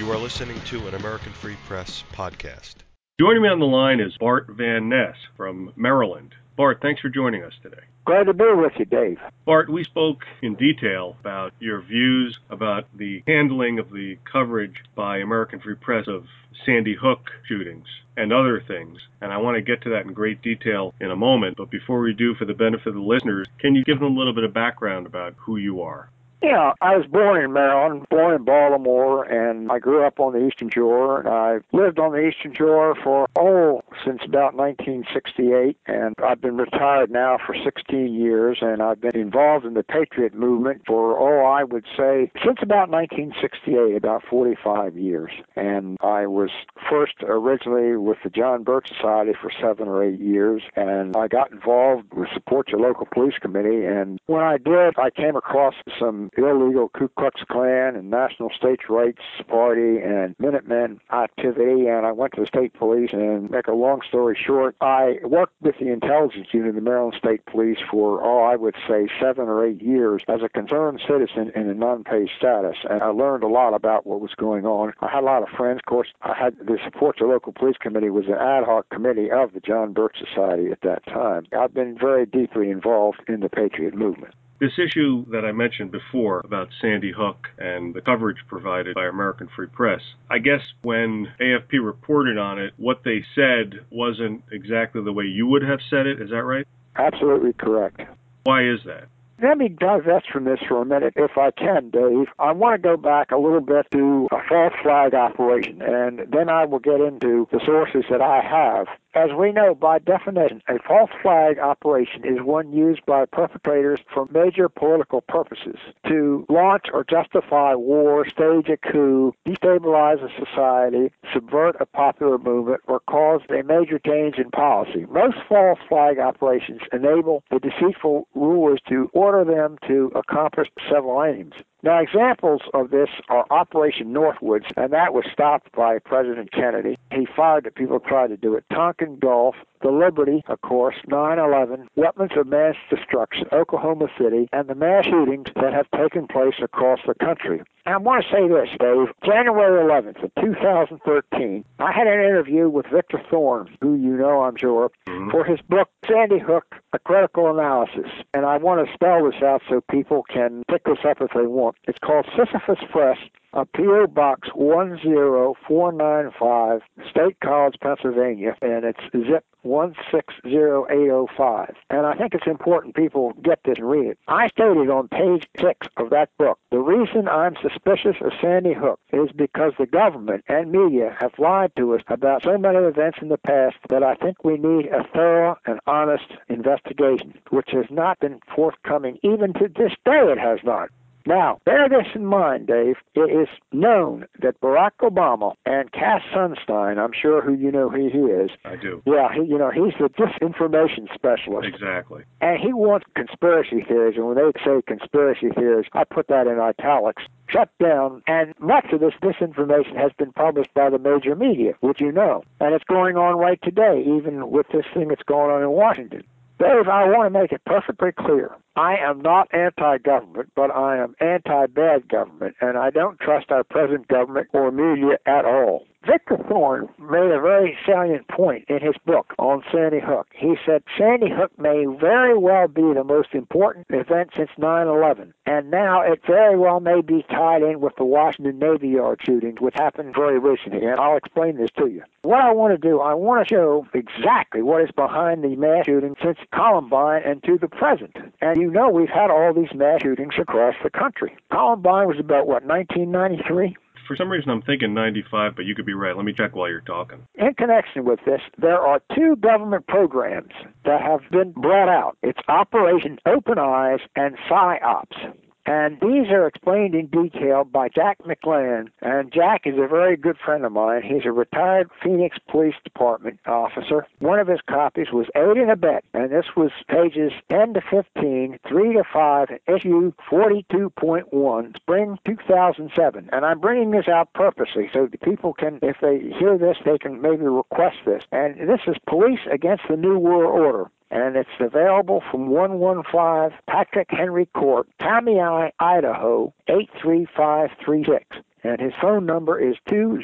You are listening to an American Free Press podcast. Joining me on the line is Bart Van Ness from Maryland. Bart, thanks for joining us today. Glad to be with you, Dave. Bart, we spoke in detail about your views about the handling of the coverage by American Free Press of Sandy Hook shootings and other things, and I want to get to that in great detail in a moment. But before we do, for the benefit of the listeners, can you give them a little bit of background about who you are? Yeah, I was born in Maryland, born in Baltimore, and I grew up on the Eastern Shore, and I lived on the Eastern Shore since about 1968, and I've been retired now for 16 years, and I've been involved in the Patriot movement for, I would say, since about 1968, about 45 years. And I was first originally with the John Birch Society for 7 or 8 years, and I got involved with Support Your Local Police Committee, and when I did, I came across some illegal Ku Klux Klan and National States' Rights Party and Minutemen activity, and I went to the state police, and make a long story short, I worked with the intelligence unit of the Maryland State Police for, I would say 7 or 8 years as a concerned citizen in a non-paid status, and I learned a lot about what was going on. I had a lot of friends. Of course, I had the Support Your Local Police Committee was an ad hoc committee of the John Birch Society at that time. I've been very deeply involved in the Patriot movement. This issue that I mentioned before about Sandy Hook and the coverage provided by American Free Press, I guess when AFP reported on it, what they said wasn't exactly the way you would have said it. Is that right? Absolutely correct. Why is that? Let me divest from this for a minute, if I can, Dave. I want to go back a little bit to a false flag operation, and then I will get into the sources that I have. As we know, by definition, a false flag operation is one used by perpetrators for major political purposes, to launch or justify war, stage a coup, destabilize a society, subvert a popular movement, or cause a major change in policy. Most false flag operations enable the deceitful rulers to order them to accomplish several aims. Now, examples of this are Operation Northwoods, and that was stopped by President Kennedy. He fired at people who tried to do it. Tonkin Gulf, the Liberty, of course, 9/11, weapons of mass destruction, Oklahoma City, and the mass shootings that have taken place across the country. And I want to say this, Dave. January 11th of 2013, I had an interview with Victor Thorne, who you know, I'm sure, for his book, Sandy Hook, A Critical Analysis. And I want to spell this out so people can pick this up if they want. It's called Sisyphus Press, P.O. Box 10495, State College, Pennsylvania, and it's zip 160805. And I think it's important people get this and read it. I stated on page 6 of that book, the reason I'm suspicious of Sandy Hook is because the government and media have lied to us about so many events in the past that I think we need a thorough and honest investigation, which has not been forthcoming. Even to this day, it has not. Now, bear this in mind, Dave. It is known that Barack Obama and Cass Sunstein, I'm sure who you know who he is. I do. Yeah, he's the disinformation specialist. Exactly. And he wants conspiracy theories, and when they say conspiracy theories, I put that in italics, shut down, and much of this disinformation has been published by the major media, which you know. And it's going on right today, even with this thing that's going on in Washington. Dave, I want to make it perfectly clear. I am not anti-government, but I am anti-bad government, and I don't trust our present government or media at all. Victor Thorne made a very salient point in his book on Sandy Hook. He said, Sandy Hook may very well be the most important event since 9/11, and now it very well may be tied in with the Washington Navy Yard shootings, which happened very recently, and I'll explain this to you. What I want to do, I want to show exactly what is behind the mass shootings since Columbine and to the present. And you know we've had all these mass shootings across the country. Columbine was about, 1993? For some reason, I'm thinking 95, but you could be right. Let me check while you're talking. In connection with this, there are 2 government programs that have been brought out. It's Operation Open Eyes and PsyOps. And these are explained in detail by Jack McLean. And Jack is a very good friend of mine. He's a retired Phoenix Police Department officer. One of his copies was Aid and Abet, and this was pages 10 to 15, 3 to 5, issue 42.1, spring 2007. And I'm bringing this out purposely so the people can, if they hear this, they can maybe request this. And this is Police Against the New World Order. and it's available from 115 Patrick Henry Court, Tamiami, Idaho, 83536. And his phone number is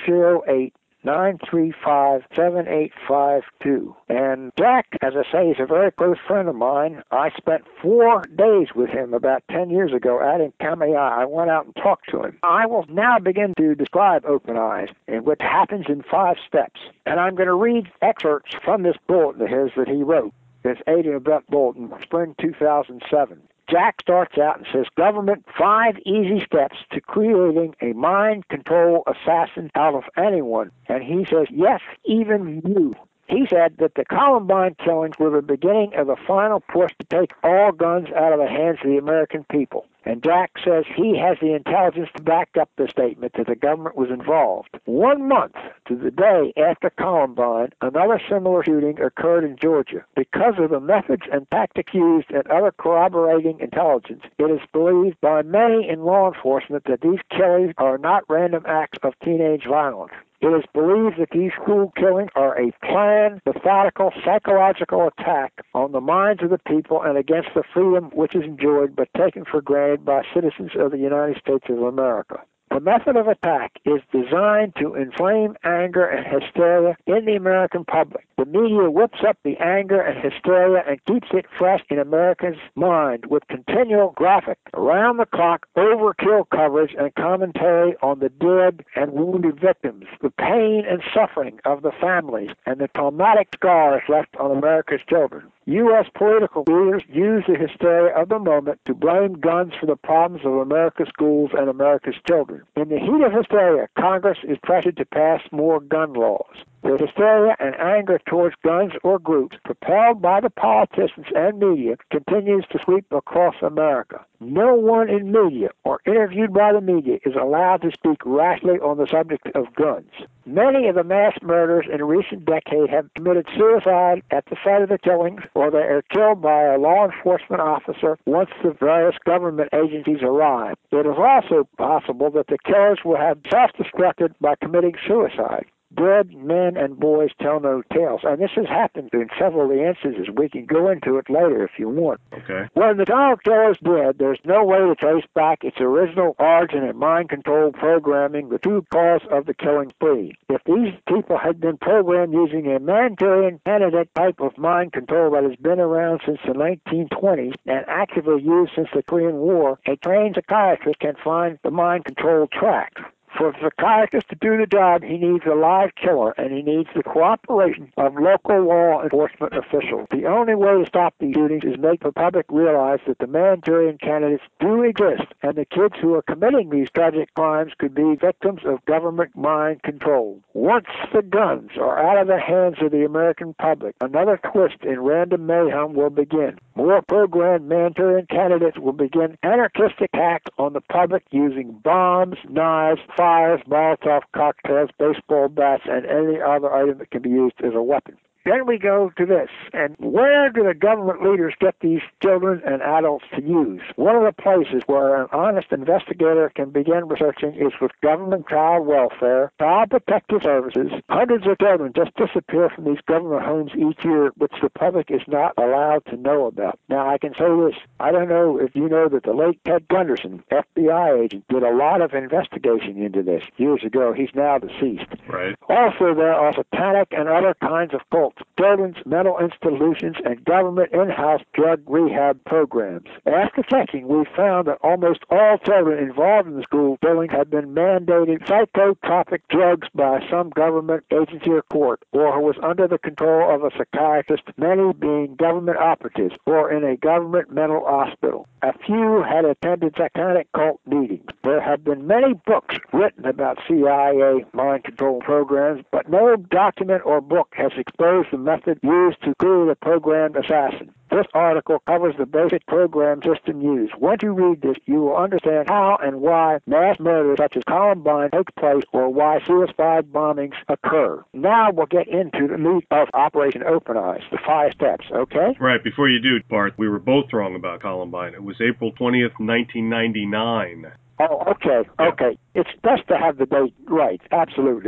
208-935-7852. And Jack, as I say, is a very close friend of mine. I spent 4 days with him about 10 years ago out in Tamiami. I went out and talked to him. I will now begin to describe Open Eyes and what happens in 5 steps. And I'm going to read excerpts from this bulletin of his that he wrote. It's Ada Event Bulletin, spring 2007. Jack starts out and says, government, 5 easy steps to creating a mind control assassin out of anyone. And he says, yes, even you. He said that the Columbine killings were the beginning of the final push to take all guns out of the hands of the American people. And Jack says he has the intelligence to back up the statement that the government was involved. 1 month to the day after Columbine, another similar shooting occurred in Georgia. Because of the methods and tactics used and other corroborating intelligence, it is believed by many in law enforcement that these killings are not random acts of teenage violence. It is believed that these school killings are a planned, methodical, psychological attack on the minds of the people and against the freedom which is enjoyed but taken for granted by citizens of the United States of America. The method of attack is designed to inflame anger and hysteria in the American public. The media whips up the anger and hysteria and keeps it fresh in Americans' mind with continual graphic, around-the-clock overkill coverage and commentary on the dead and wounded victims, the pain and suffering of the families, and the traumatic scars left on America's children. U.S. political leaders use the hysteria of the moment to blame guns for the problems of America's schools and America's children. In the heat of hysteria, Congress is pressured to pass more gun laws. The hysteria and anger towards guns or groups, propelled by the politicians and media, continues to sweep across America. No one in media or interviewed by the media is allowed to speak rashly on the subject of guns. Many of the mass murders in recent decades have committed suicide at the site of the killings, or they are killed by a law enforcement officer once the various government agencies arrive. It is also possible that the killers will have self-destructed by committing suicide. Dead men and boys tell no tales, and this has happened in several of the instances. We can go into it later if you want. Okay. When the child killer's dead, there's no way to trace back its original origin and mind-controlled programming, the true cause of the killing spree. If these people had been programmed using a Manchurian candidate type of mind control that has been around since the 1920s and actively used since the Korean War, a trained psychiatrist can find the mind-controlled track. For a psychiatrist to do the job, he needs a live killer, and he needs the cooperation of local law enforcement officials. The only way to stop these shootings is make the public realize that the Manchurian candidates do exist, and the kids who are committing these tragic crimes could be victims of government mind control. Once the guns are out of the hands of the American public, another twist in random mayhem will begin. More programmed Manchurian candidates will begin anarchistic attacks on the public using bombs, knives, fires, Molotov cocktails, baseball bats, and any other item that can be used as a weapon. Then we go to this, and where do the government leaders get these children and adults to use? One of the places where an honest investigator can begin researching is with government child welfare, child protective services. Hundreds of children just disappear from these government homes each year, which the public is not allowed to know about. Now, I can say this. I don't know if you know that the late Ted Gunderson, FBI agent, did a lot of investigation into this years ago. He's now deceased. Right. Also, there are satanic and other kinds of cults, children's mental institutions, and government in-house drug rehab programs. After checking, we found that almost all children involved in the school killing had been mandated psychotropic drugs by some government agency or court, or who was under the control of a psychiatrist, many being government operatives, or in a government mental hospital. A few had attended satanic cult meetings. There have been many books written about CIA mind control programs, but no document or book has exposed the method used to create a programmed assassin. This article covers the basic program system used. Once you read this, you will understand how and why mass murders such as Columbine take place, or why suicide bombings occur. Now we'll get into the meat of Operation Open Eyes, the 5 steps, okay? Right. Before you do, Bart, we were both wrong about Columbine. It was April 20th, 1999. Oh, okay. It's best to have the date right, absolutely.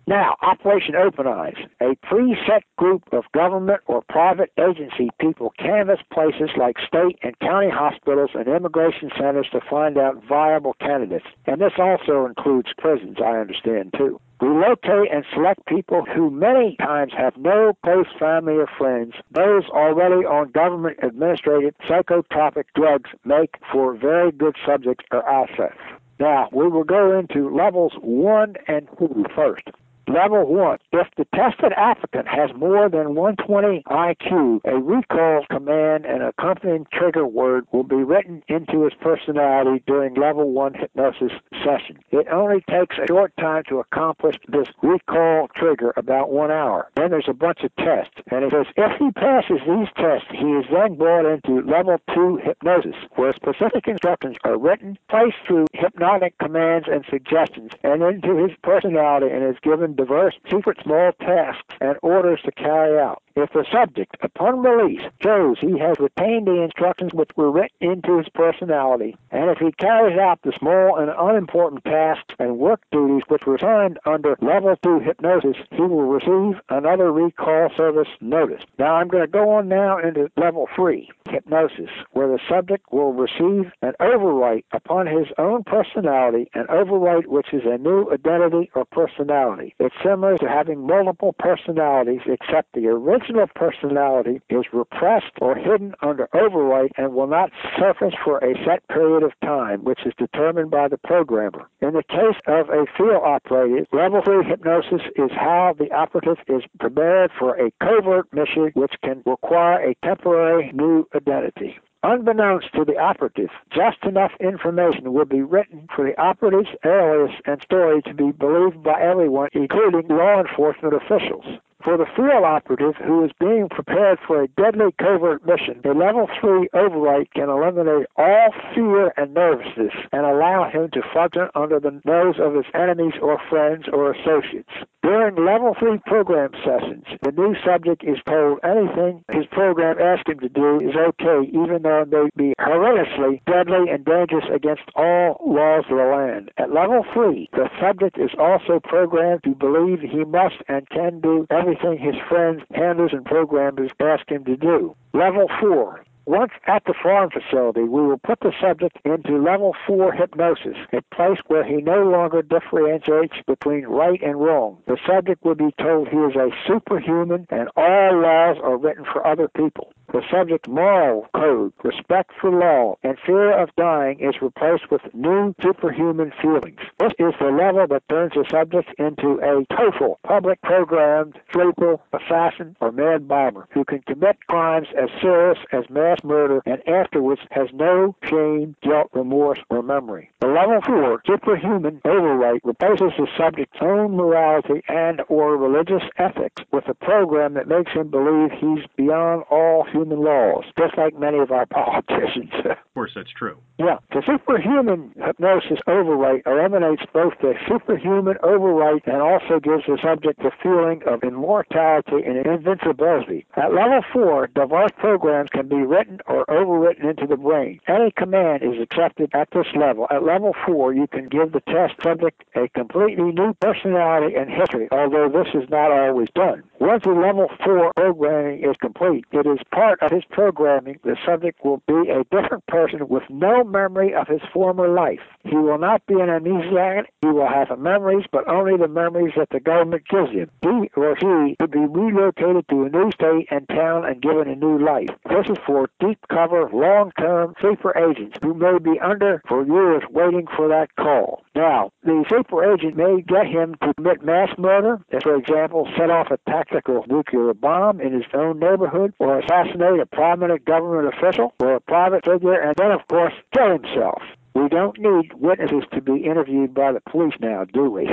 Now, Operation Open Eyes. A preset group of government or private agency people canvass places like state and county hospitals and immigration centers to find out viable candidates. And this also includes prisons, I understand, too. We locate and select people who many times have no close family or friends. Those already on government-administrated psychotropic drugs make for very good subjects or assets. Now, we will go into levels 1 and 2 first. Level 1. If the tested applicant has more than 120 IQ, a recall command and accompanying trigger word will be written into his personality during Level 1 hypnosis session. It only takes a short time to accomplish this recall trigger, about 1 hour. Then there's a bunch of tests, and it says if he passes these tests, he is then brought into Level 2 hypnosis, where specific instructions are written, placed through hypnotic commands and suggestions, and into his personality, and is given diverse secret small tasks and orders to carry out. If the subject, upon release, shows he has retained the instructions which were written into his personality, and if he carries out the small and unimportant tasks and work duties which were assigned under Level 2 hypnosis, he will receive another recall service notice. Now I'm going to go on now into Level 3, hypnosis, where the subject will receive an overwrite upon his own personality, an overwrite which is a new identity or personality. It's similar to having multiple personalities, except the original personality is repressed or hidden under overwrite and will not surface for a set period of time, which is determined by the programmer. In the case of a field operative, Level 3 hypnosis is how the operative is prepared for a covert mission which can require a temporary new identity. Unbeknownst to the operative, just enough information will be written for the operative's alias and story to be believed by everyone, including law enforcement officials. For the field operative who is being prepared for a deadly covert mission, a Level 3 overwrite can eliminate all fear and nervousness and allow him to function under the nose of his enemies or friends or associates. During Level 3 program sessions, the new subject is told anything his program asks him to do is okay, even though it may be horrendously deadly and dangerous against all laws of the land. At Level 3, the subject is also programmed to believe he must and can do everything his friends, handlers, and programmers ask him to do. Level 4. Once at the farm facility, we will put the subject into Level 4 hypnosis, a place where he no longer differentiates between right and wrong. The subject will be told he is a superhuman and all laws are written for other people. The subject's moral code, respect for law, and fear of dying is replaced with new superhuman feelings. This is the level that turns the subject into a TOEFL, public programmed sleeper, assassin, or mad bomber who can commit crimes as serious as mass murder and afterwards has no shame, guilt, remorse, or memory. The Level 4 superhuman overwrite replaces the subject's own morality and or religious ethics with a program that makes him believe he's beyond all human laws, just like many of our politicians. Of course, that's true. Yeah, the superhuman hypnosis overwrite eliminates both the superhuman overwrite and also gives the subject the feeling of immortality and invincibility. At Level 4, diverse programs can be written or overwritten into the brain. Any command is accepted at this level. At Level 4, you can give the test subject a completely new personality and history, although this is not always done. Once the Level 4 programming is complete, it is part of his programming. The subject will be a different person with no memory of his former life. He will not be an amnesiac. He will have memories, but only the memories that the government gives him. He or she could be relocated to a new state and town and given a new life. This is for deep cover, long-term sleeper agents who may be under for years waiting for that call. Now, the sleeper agent may get him to commit mass murder, as for example, set off a tactical nuclear bomb in his own neighborhood, or assassinate a prominent government official or a private figure, and then, of course, kill himself. We don't need witnesses to be interviewed by the police now, do we?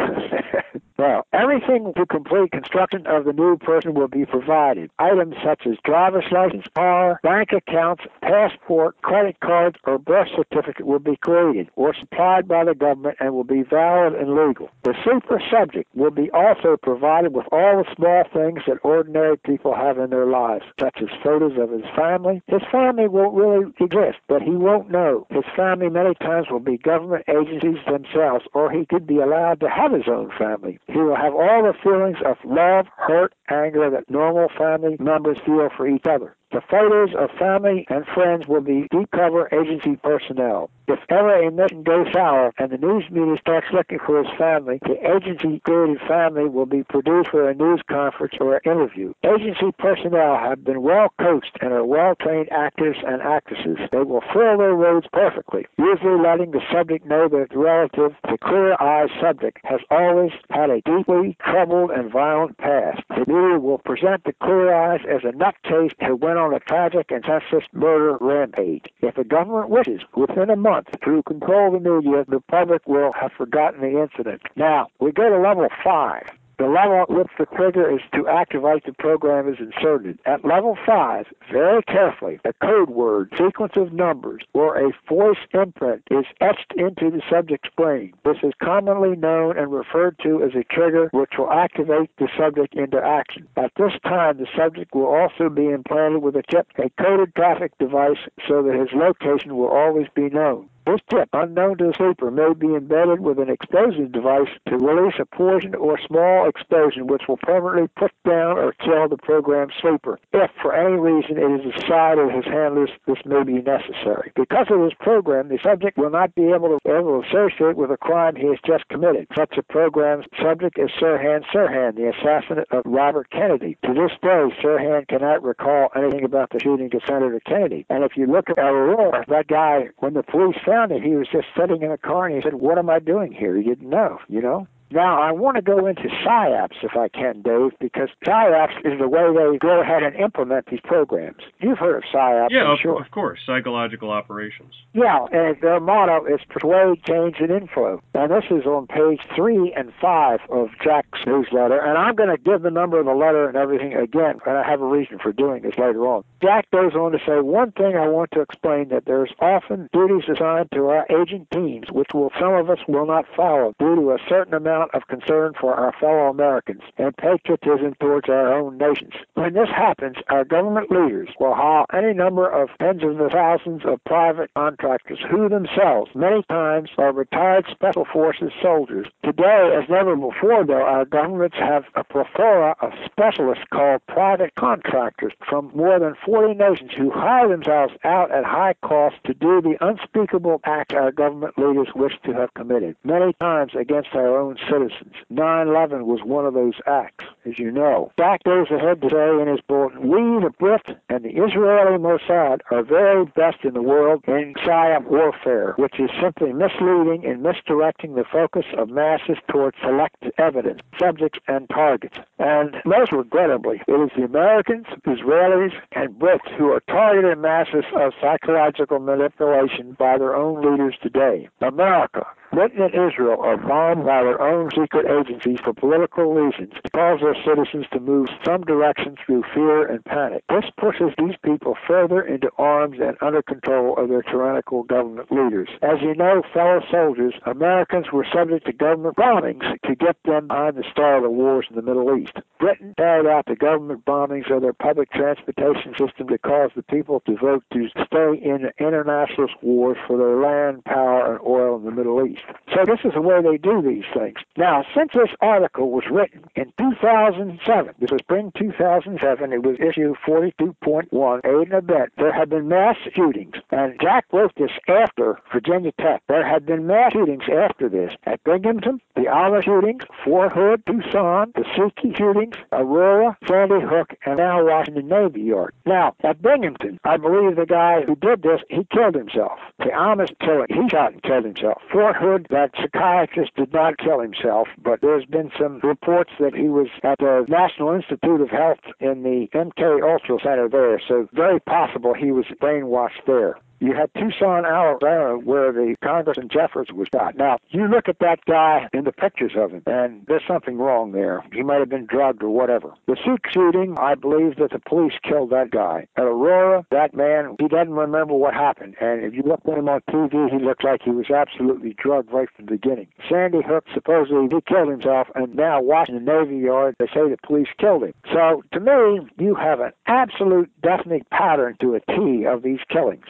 Well, everything to complete construction of the new person will be provided. Items such as driver's license, car, bank accounts, passport, credit cards, or birth certificate will be created or supplied by the government and will be valid and legal. The super subject will be also provided with all the small things that ordinary people have in their lives, such as photos of his family. His family won't really exist, but he won't know. His family many times times will be government agencies themselves, or he could be allowed to have his own family. He will have all the feelings of love, hurt, anger that normal family members feel for each other. The photos of family and friends will be deep cover agency personnel. If ever a mission goes sour and the news media starts looking for his family, the agency-created family will be produced for a news conference or an interview. Agency personnel have been well coached and are well-trained actors and actresses. They will fill their roles perfectly, usually letting the subject know that the relative, the clear-eyed subject, has always had a deeply troubled and violent past. The media will present the clear eyes as a nutcase who went on a tragic and senseless murder rampage. If the government wishes, within a month, to control the media, the public will have forgotten the incident. Now, we go to level 5. The level at which the trigger is to activate the program is inserted. At level 5, very carefully, a code word, sequence of numbers, or a voice imprint is etched into the subject's brain. This is commonly known and referred to as a trigger, which will activate the subject into action. At this time, the subject will also be implanted with a chip, a coded traffic device, so that his location will always be known. This chip, unknown to the sleeper, may be embedded with an explosion device to release a poison or small explosion which will permanently put down or kill the programmed sleeper. If, for any reason, it is decided his handlers this may be necessary. Because of this program, the subject will not be able to associate with a crime he has just committed. Such a program's subject is Sirhan Sirhan, the assassin of Robert Kennedy. To this day, Sirhan cannot recall anything about the shooting of Senator Kennedy. And if you look at Aurora, that guy, when the police found it, he was just sitting in a car and he said, "What am I doing here?" He didn't know, Now, I want to go into PSYOPs, if I can, Dave, because PSYOPs is the way they go ahead and implement these programs. You've heard of PSYOPs, yeah, I'm sure. Of course, psychological operations. Yeah, and their motto is persuade, change, and inflow. And this is on page 3 and 5 of Jack's newsletter, and I'm going to give the number of the letter and everything again, and I have a reason for doing this later on. Jack goes on to say, one thing I want to explain, that there's often duties assigned to our agent teams, which some of us will not follow due to a certain amount of concern for our fellow Americans and patriotism towards our own nations. When this happens, our government leaders will hire any number of tens of thousands of private contractors who themselves many times are retired Special Forces soldiers. Today, as never before, though, our governments have a plethora of specialists called private contractors from more than 40 nations who hire themselves out at high cost to do the unspeakable act our government leaders wish to have committed, many times against our own citizens. 9/11 was one of those acts, as you know. Jack goes ahead to say in his bulletin, we, the Brit and the Israeli Mossad, are very best in the world in PSYOP warfare, which is simply misleading and misdirecting the focus of masses towards select evidence, subjects, and targets. And most regrettably, it is the Americans, Israelis, and Brits who are targeted masses of psychological manipulation by their own leaders today. America, Britain and Israel are bombed by their own secret agencies for political reasons to cause their citizens to move some direction through fear and panic. This pushes these people further into arms and under control of their tyrannical government leaders. As you know, fellow soldiers, Americans were subject to government bombings to get them behind the start of the wars in the Middle East. Britain carried out the government bombings of their public transportation system to cause the people to vote to stay in internationalist wars for their land, power, and oil in the Middle East. So this is the way they do these things. Now, since this article was written in 2007, this was spring 2007, it was issue 42.1, aid and abet, there have been mass shootings. And Jack wrote this after Virginia Tech. There had been mass shootings after this at Binghamton, the Alma shootings, Fort Hood, Tucson, the Seekie shootings, Aurora, Sandy Hook, and now Washington Navy Yard. Now, at Binghamton, I believe the guy who did this, he killed himself. The Alma killing, he shot and killed himself. Fort Hood, that psychiatrist did not kill himself, but there's been some reports that he was at the National Institute of Health in the MK Ultra Center there, so very possible he was brainwashed there. You had Tucson, Alabama, where the Congressman Jeffords was shot. Now, you look at that guy in the pictures of him, and there's something wrong there. He might have been drugged or whatever. The Sikh shooting, I believe that the police killed that guy. At Aurora, that man, he doesn't remember what happened. And if you look at him on TV, he looked like he was absolutely drugged right from the beginning. Sandy Hook, supposedly he killed himself, and now Washington Navy Yard, they say the police killed him. So, to me, you have an absolute definite pattern to a T of these killings. As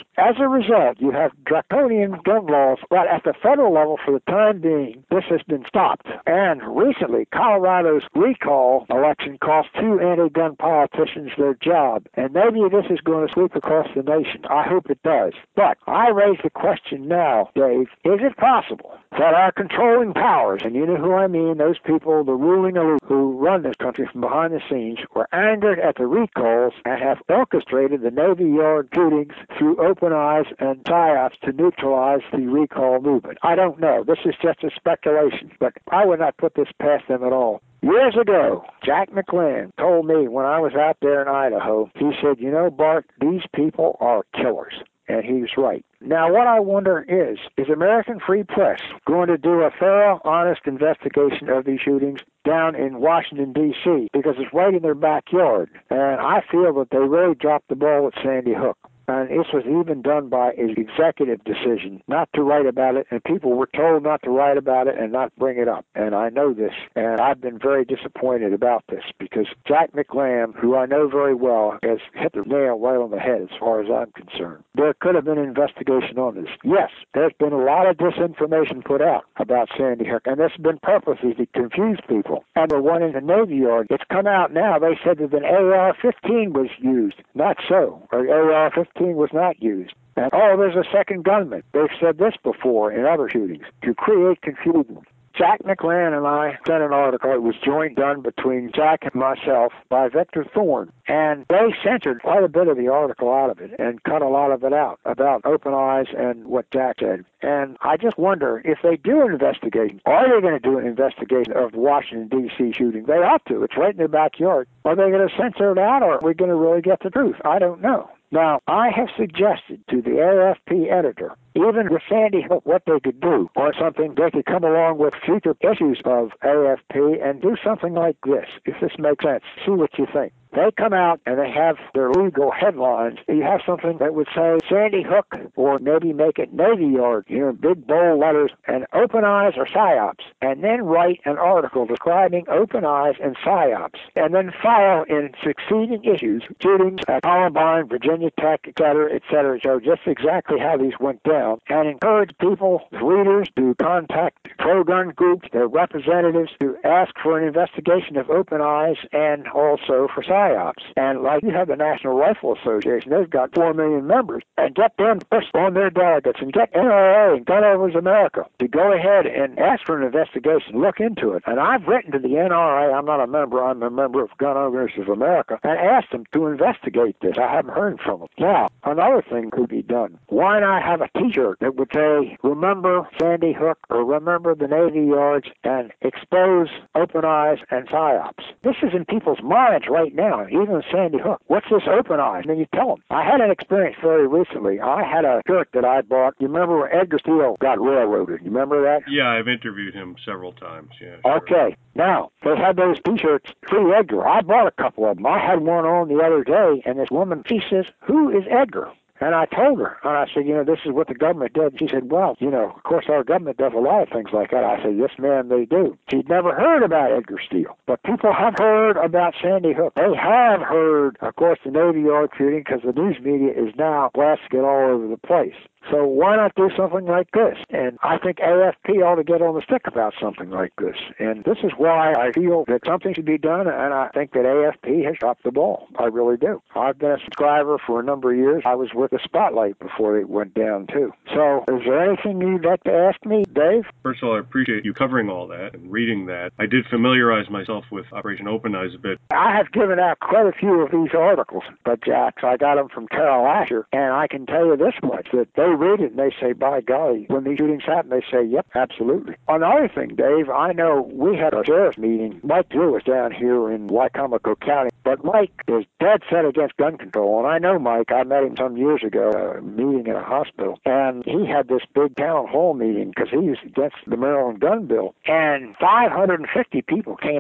a result, you have draconian gun laws, but at the federal level, for the time being, this has been stopped. And recently, Colorado's recall election cost 2 anti-gun politicians their job, and maybe this is going to sweep across the nation. I hope it does. But I raise the question now, Dave, is it possible that our controlling powers, and you know who I mean, those people, the ruling elite who run this country from behind the scenes, were angered at the recalls and have orchestrated the Navy Yard shootings through open eyes and psyops to neutralize the recall movement? I don't know. This is just a speculation, but I would not put this past them at all. Years ago, Jack McLean told me when I was out there in Idaho, he said, you know, Bart, these people are killers. And he was right. Now, what I wonder is American Free Press going to do a thorough, honest investigation of these shootings down in Washington, D.C., because it's right in their backyard. And I feel that they really dropped the ball with Sandy Hook. And this was even done by an executive decision not to write about it, and people were told not to write about it and not bring it up. And I know this, and I've been very disappointed about this, because Jack McLam, who I know very well, has hit the nail right on the head as far as I'm concerned. There could have been an investigation on this. Yes, there's been a lot of disinformation put out about Sandy Hook, and this has been purposely to confuse people. And the one in the Navy Yard, it's come out now, they said that an AR-15 was used. Not so. Or AR-15 was not used. And, there's a second gunman. They've said this before in other shootings, to create confusion. Jack McLan and I sent an article. It was joint done between Jack and myself by Victor Thorne. And they censored quite a bit of the article out of it and cut a lot of it out about open eyes and what Jack said. And I just wonder if they do an investigation, are they going to do an investigation of the Washington, D.C. shooting? They ought to. It's right in their backyard. Are they going to censor it out, or are we going to really get the truth? I don't know. Now, I have suggested to the AFP editor, even with Sandy Hook, what they could do, or something, they could come along with future issues of AFP and do something like this, if this makes sense. See what you think. They come out and they have their legal headlines. You have something that would say Sandy Hook, or maybe make it Navy Yard, in big bold letters, and open eyes or psyops, and then write an article describing open eyes and psyops, and then file in succeeding issues shootings at Columbine, Virginia Tech, et cetera, so just exactly how these went down, and encourage people, readers, to contact pro-gun groups, their representatives, to ask for an investigation of open eyes and also for psyops. And like you have the National Rifle Association, they've got 4 million members, and get them first on their delegates, and get NRA and Gun Owners America to go ahead and ask for an investigation, look into it. And I've written to the NRA, I'm not a member, I'm a member of Gun Owners of America, and asked them to investigate this. I haven't heard from them. Now, another thing could be done. Why not have a t-shirt that would say, remember Sandy Hook, or remember the Navy Yards, and expose open eyes and psyops? This is in people's minds right now. Even Sandy Hook. What's this open eye? And then you tell them. I had an experience very recently. I had a shirt that I bought. You remember where Edgar Steele got railroaded? You remember that? Yeah, I've interviewed him several times. Yeah. Sure. Okay. Now, they had those T-shirts, Free Edgar. I bought a couple of them. I had one on the other day, and this woman, she says, who is Edgar? And I told her, and I said, this is what the government did. She said, well, of course our government does a lot of things like that. I said, yes, ma'am, they do. She'd never heard about Edgar Steele. But people have heard about Sandy Hook. They have heard, of course, the Navy Yard shooting, because the news media is now blasting it all over the place. So why not do something like this? And I think AFP ought to get on the stick about something like this. And this is why I feel that something should be done, and I think that AFP has dropped the ball. I really do. I've been a subscriber for a number of years. I was with the Spotlight before it went down, too. So is there anything you'd like to ask me, Dave? First of all, I appreciate you covering all that and reading that. I did familiarize myself with Operation Open Eyes a bit. I have given out quite a few of these articles, but Jack, I got them from Carol Asher, and I can tell you this much, that they read it and they say, by golly, when these shootings happen, they say, yep, absolutely. Another thing, Dave, I know we had a sheriff's meeting. Mike Drew was down here in Wycomico County, but Mike is dead set against gun control, and I know Mike. I met him some years ago, a meeting in a hospital, and he had this big town hall meeting because he was against the Maryland gun bill, and 550 people came out.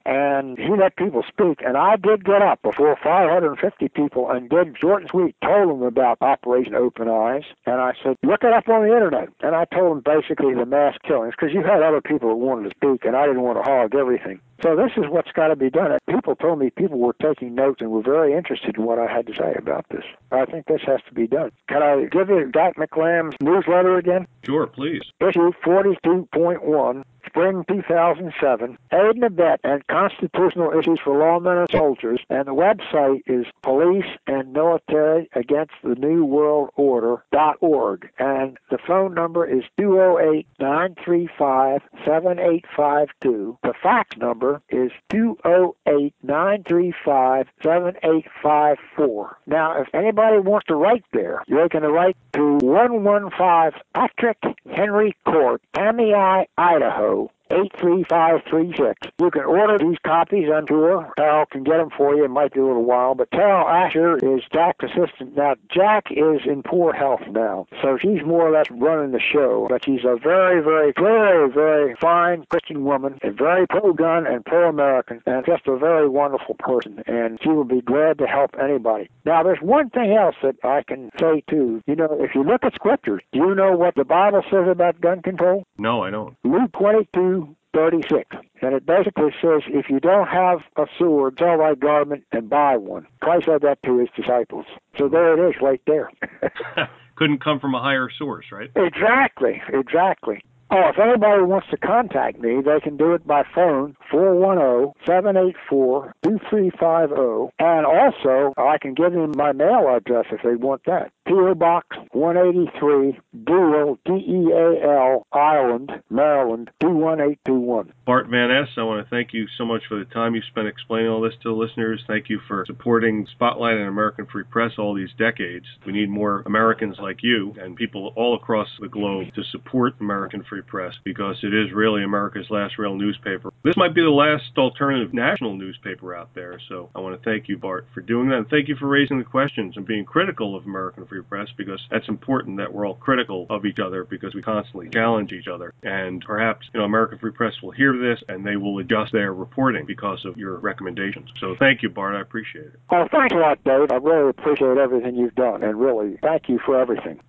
and he let people speak. And I did get up before 550 people and did short and sweet, told them about Operation Open Eyes. And I said, look it up on the internet. And I told them basically the mass killings, because you had other people who wanted to speak, and I didn't want to hog everything. So this is what's got to be done. People told me people were taking notes and were very interested in what I had to say about this. I think this has to be done. Can I give you Jack McLamb's newsletter again? Sure, please. Issue 42.1, Spring 2007, Aid and Abet and Constitutional Issues for Lawmen and Soldiers. And the website is Police and Military Against the New World Order.org. And the phone number is 208-935-7852. The fax number is 208-935-7854. Now, if anybody wants to write there, you're going to write to 115 Patrick Henry Court, Tamiami, Idaho, 83536. You can order these copies on tour. Carol can get them for you. It might be a little while, but Carol Asher is Jack's assistant. Now, Jack is in poor health now, so she's more or less running the show, but she's a very, very, very, very fine Christian woman, and very pro-gun and pro-American, and just a very wonderful person, and she will be glad to help anybody. Now, there's one thing else that I can say, too. You know, if you look at scriptures, do you know what the Bible says about gun control? No, I don't. Luke 22:36. And it basically says, if you don't have a sword, sell thy garment and buy one. Christ said that to his disciples. So there it is right there. Couldn't come from a higher source, right? Exactly. Oh, if anybody wants to contact me, they can do it by phone, 410-784-2350. And also, I can give them my mail address if they want that. P.O. Box 183, Deal, D-E-A-L, Island, Maryland, 21821. Bart Van Ness, I want to thank you so much for the time you spent explaining all this to the listeners. Thank you for supporting Spotlight and American Free Press all these decades. We need more Americans like you and people all across the globe to support American Free Press, because it is really America's last real newspaper. This might be the last alternative national newspaper out there, so I want to thank you, Bart, for doing that, and thank you for raising the questions and being critical of American Free Press, because that's important that we're all critical of each other, because we constantly challenge each other. And perhaps, American Free Press will hear this and they will adjust their reporting because of your recommendations. So thank you, Bart. I appreciate it. Oh, thanks a lot, Dave. I really appreciate everything you've done, and really, thank you for everything.